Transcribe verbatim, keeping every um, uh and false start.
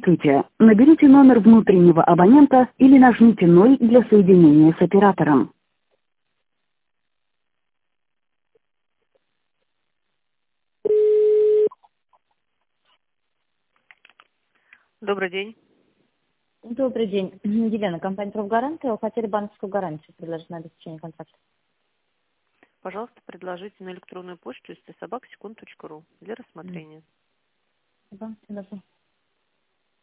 Здравствуйте. Наберите номер внутреннего абонента или нажмите ноль для соединения с оператором. Добрый день. Добрый день. Елена, компания «Профгарант». Вы хотели банковскую гарантию предложить на обеспечение контракта. Пожалуйста, предложите на электронную почту стсобак секунд точка ру для рассмотрения. Да, всё добро.